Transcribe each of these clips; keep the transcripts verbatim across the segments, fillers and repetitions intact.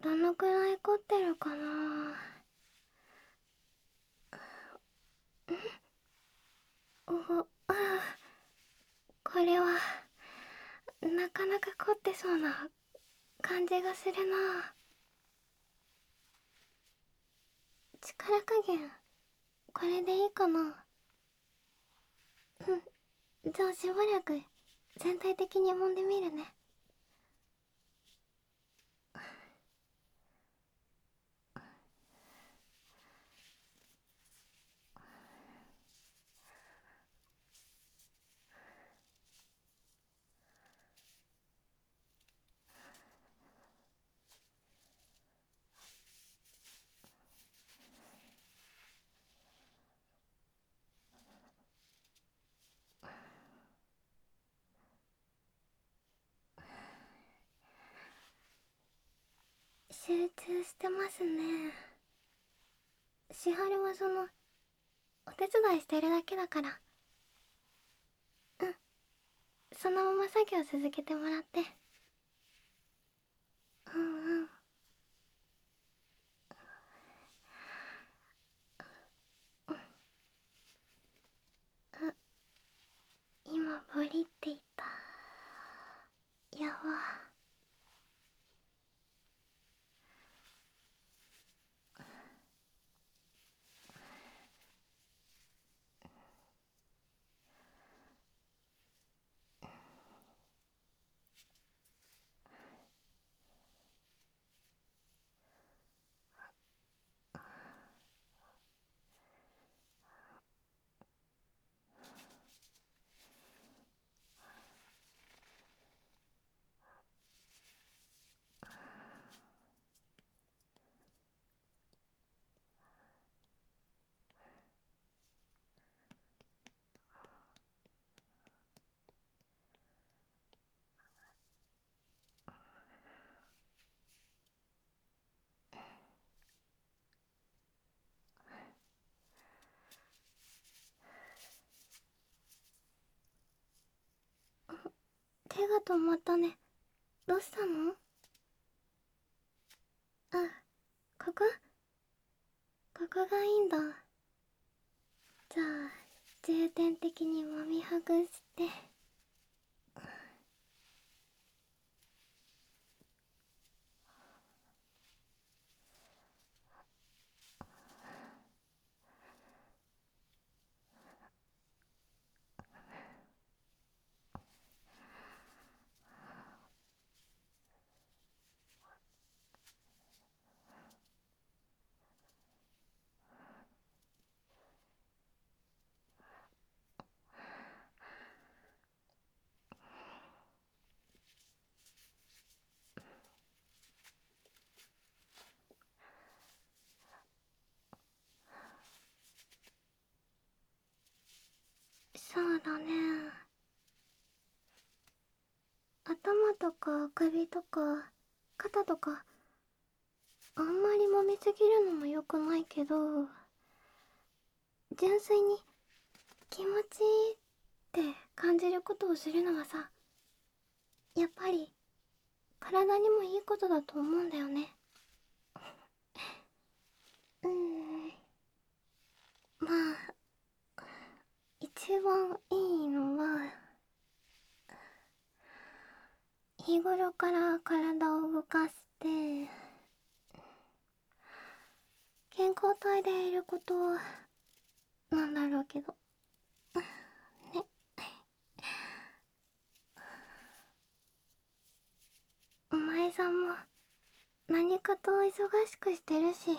どのくらい凝ってるかな。おあこれはなかなか凝ってそうな感じがするな。力加減これでいいかな。うん、じゃあしばらく全体的に揉んでみるね。集中してますね。千春はそのお手伝いしてるだけだから。うん、そのまま作業続けてもらって。うんうん。あ、今ボリって言った。やば。手が止まったね。どうしたの？あ、ここここがいいんだ。じゃあ重点的に揉みほぐして。そうだね。頭とか首とか肩とかあんまり揉みすぎるのも良くないけど、純粋に気持ちいいって感じることをするのはさ、やっぱり体にもいいことだと思うんだよね。うーん、まあ一番いいのは日頃から体を動かして健康体でいることなんだろうけどね。お前さんも何かと忙しくしてるし、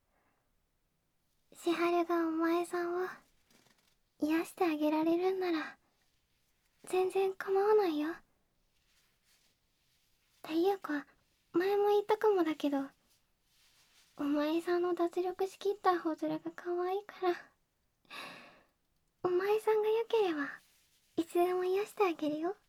千春がお前さんを癒してあげられるんなら全然構わないよ。っていうか前も言ったかもだけど、お前さんの脱力しきった頬面が可愛いから、お前さんが良ければいつでも癒してあげるよ。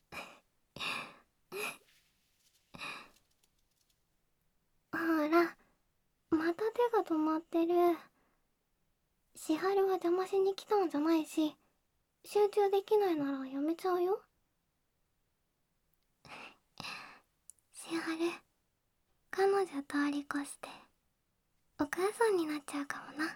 ほら、また手が止まってる。千春は邪魔しに来たんじゃないし、集中できないならやめちゃうよ。千春、彼女通り越してお母さんになっちゃうかもな。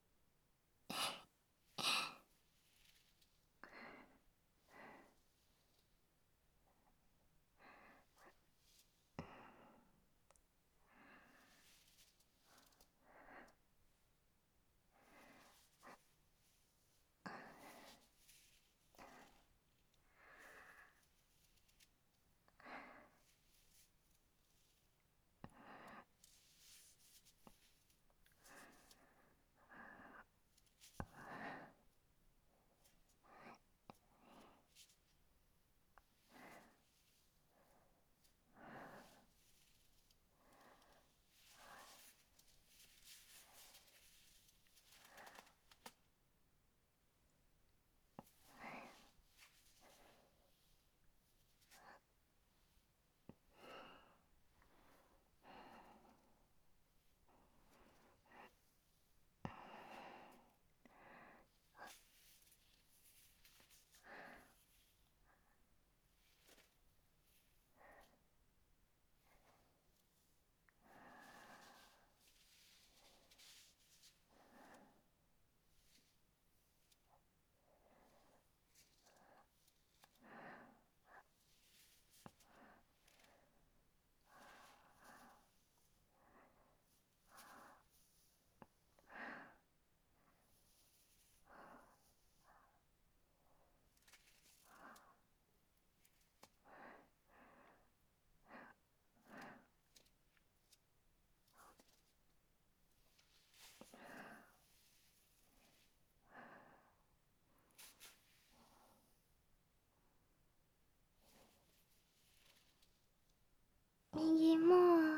右も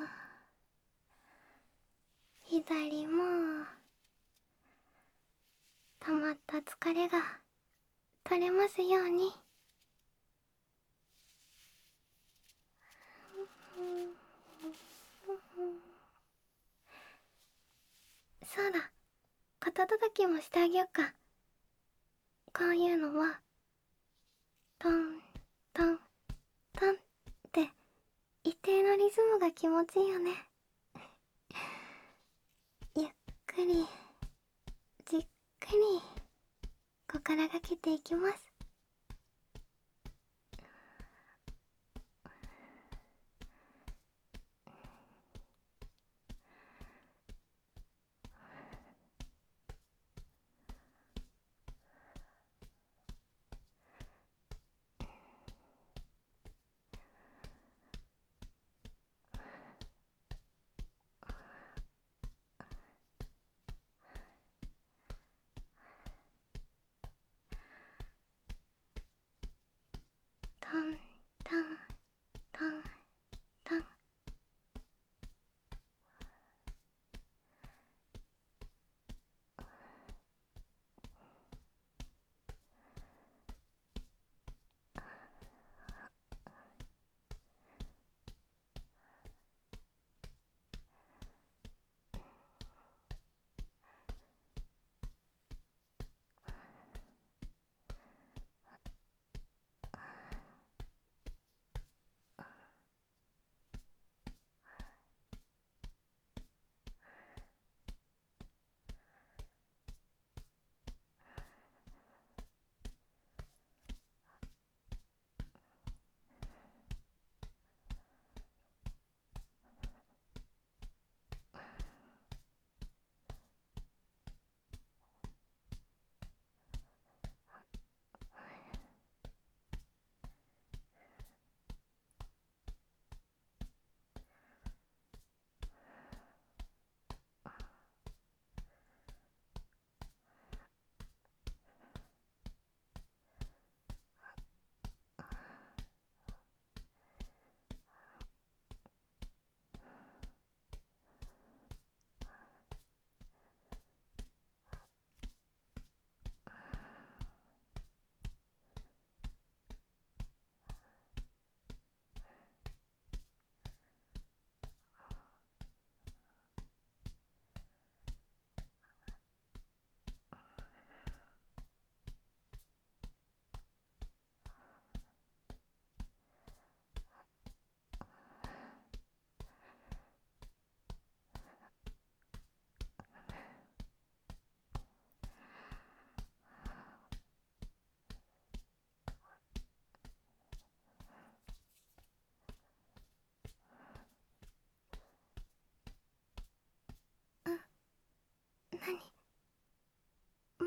左も溜まった疲れが取れますように。そうだ、肩たたきもしてあげよっか。こういうのはトントントンって一定のリズムが気持ちいいよね。ゆっくりじっくり心がけていきます。トントントントン。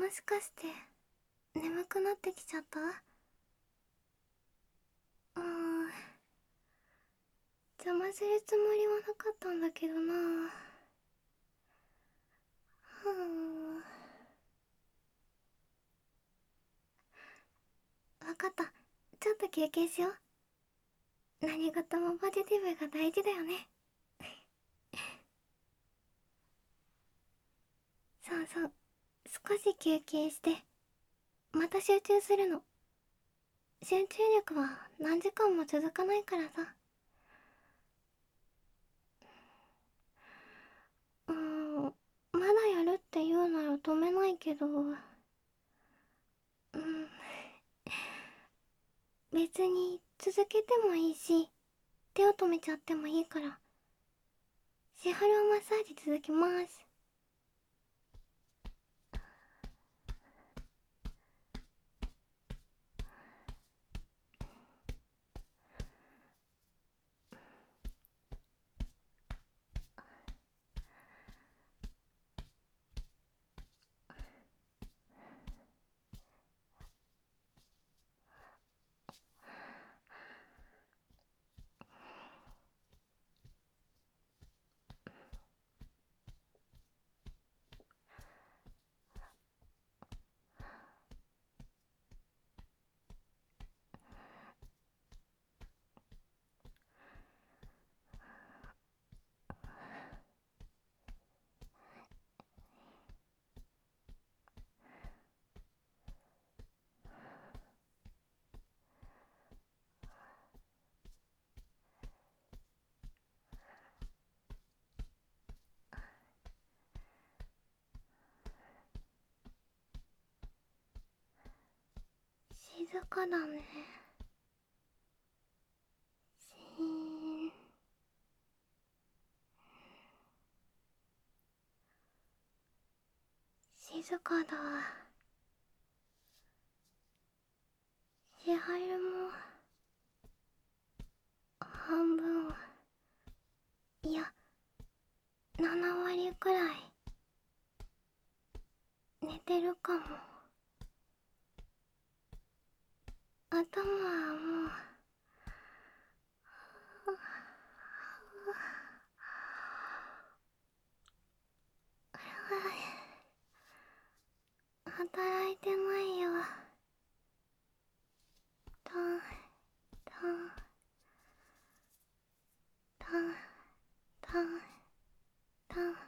しかして眠くなってきちゃった？うーん、邪魔するつもりはなかったんだけどな。ふーん。わかった。ちょっと休憩しよう。何事もポジティブが大事だよね。そうそう。少し休憩して、また集中するの。集中力は何時間も続かないからさ。うーん、まだやるって言うなら止めないけど、うん、別に続けてもいいし、手を止めちゃってもいいから、シハルマッサージ続きます。静かだね。しーん。静かだ。シハルも半分、いやなな割くらい寝てるかも。頭はもう働いてないよ。タンタンタンタンタン。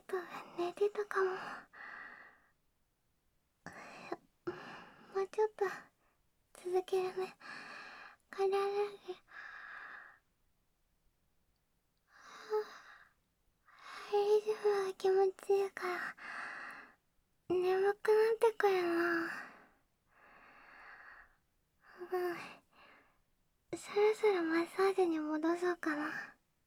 と寝てたかも。もうちょっと続けるね。体で。大丈夫、気持ちいいから。眠くなってくるな。うん。そろそろマッサージに戻そうかな。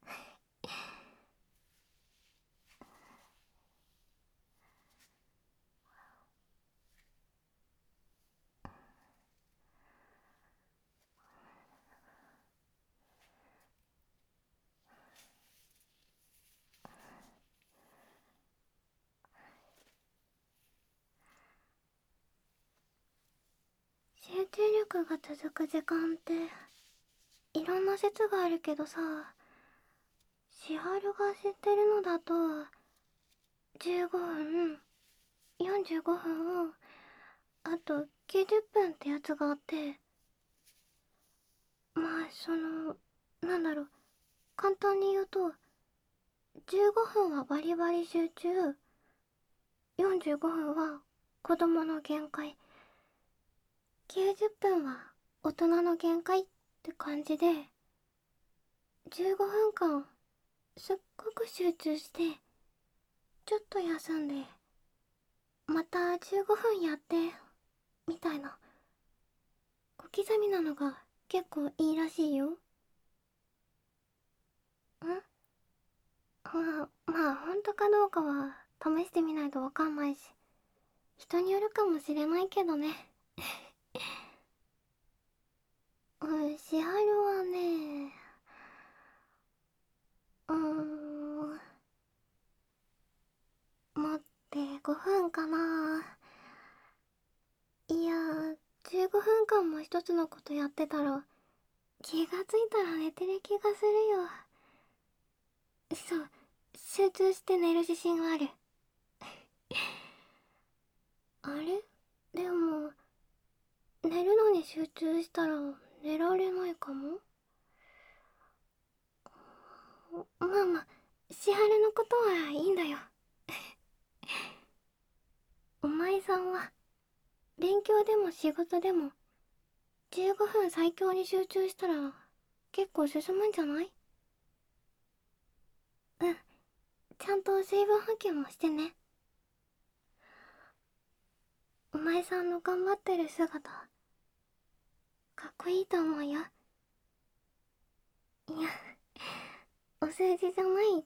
集中力が続く時間っていろんな説があるけどさ、千春が知ってるのだとじゅうごふん、よんじゅうごふん、あときゅうじゅっぷんってやつがあって、まあその、なんだろう、簡単に言うとじゅうごふんはバリバリ集中、よんじゅうごふんは子供の限界、きゅうじゅっぷんは大人の限界って感じで、じゅうごふんかんすっごく集中してちょっと休んでまたじゅうごふんやってみたいな小刻みなのが結構いいらしいよ。んまあまあ本当かどうかは試してみないとわかんないし、人によるかもしれないけどね。うん、千春はね、うーん、待ってごふんかな。いやじゅうごふんかんも一つのことやってたら気がついたら寝てる気がするよ。そう、集中して寝る自信ある。あれでも寝るのに集中したら寝られないかも。まあまあ、千春のことはいいんだよ。お前さんは勉強でも仕事でもじゅうごふん最強に集中したら結構進むんじゃない？うん、ちゃんと水分補給もしてね。お前さんの頑張ってる姿かっこいいと思うよ。いや、お世辞じゃないって。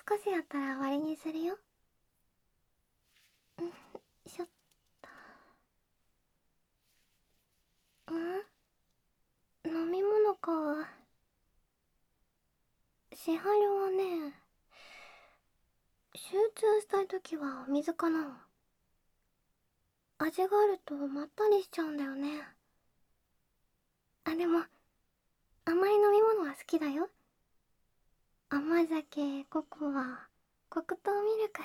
少しやったら終わりにするよ。んしょっと。ん飲み物か。千春はね、集中したい時はお水かな。味があるとまったりしちゃうんだよね。あ、でも甘い飲み物は好きだよ。甘酒、ココア、黒糖ミルク。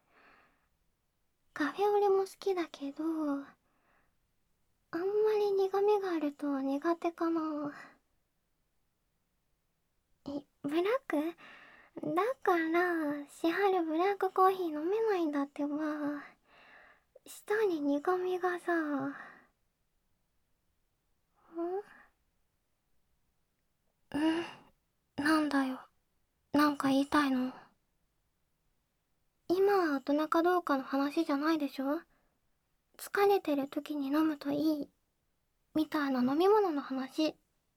カフェオレも好きだけど、あんまり苦味があると苦手かな。え、ブラックだから、千春ブラックコーヒー飲めないんだってば。舌に苦味がさ。んうん、なんだよ。なんか言いたいの？今は大人かどうかの話じゃないでしょ。疲れてる時に飲むといいみたいな飲み物の話。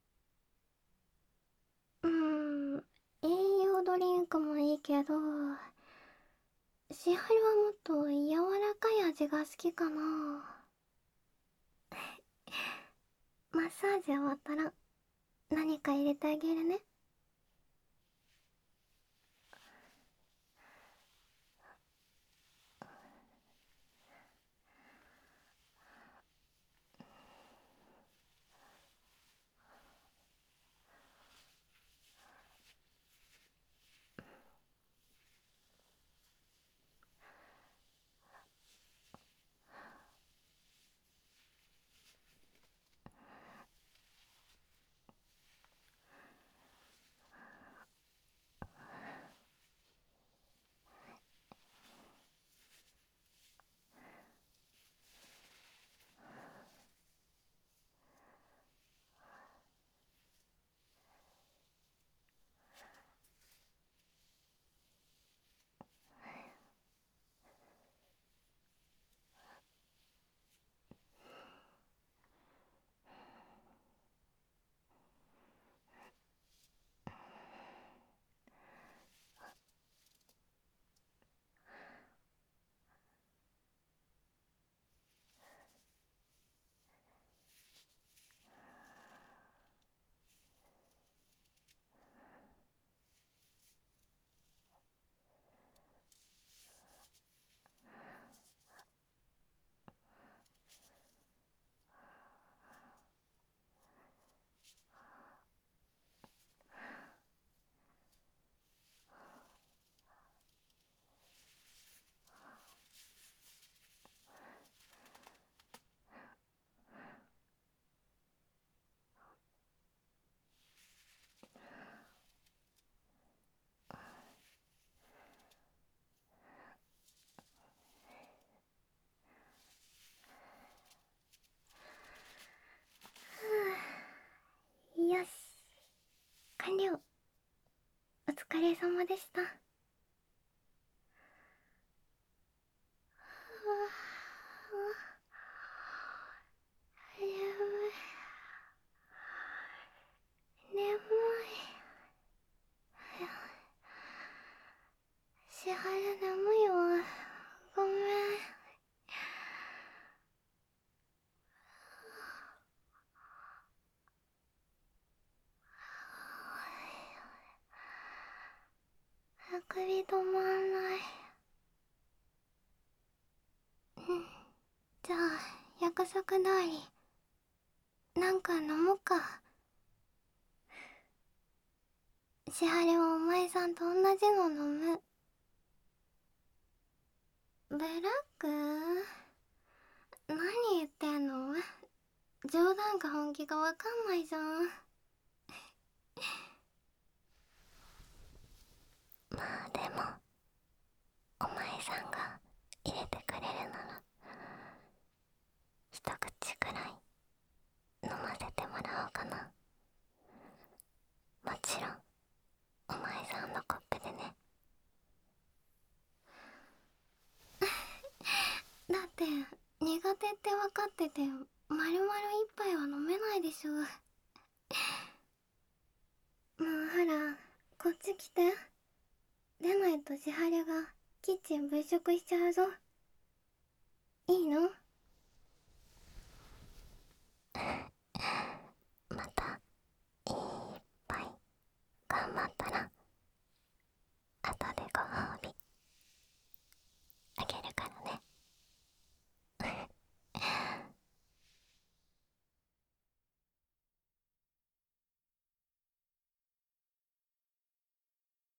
うーん、栄養ドリンクもいいけど、千春はもっと柔らかい味が好きかな。マッサージ終わったら何か入れてあげるね。よし、完了。お疲れ様でした。眠い。眠い。千春眠いわ。ごめん。あくび止まんない。うん。じゃあ、約束通り、なんか飲もうか。千春もお前さんと同じの飲む。ブラック？何言ってんの？冗談か本気かわかんないじゃん。まあでも、お前さんが入れてくれるなら、一口くらい飲ませてもらおうかな。もちろんお前さんのコップでね。だって苦手って分かってて丸々一杯は飲めないでしょ。もうほら、こっち来て。 でないと千晴がキッチン物色しちゃうぞ。いいの？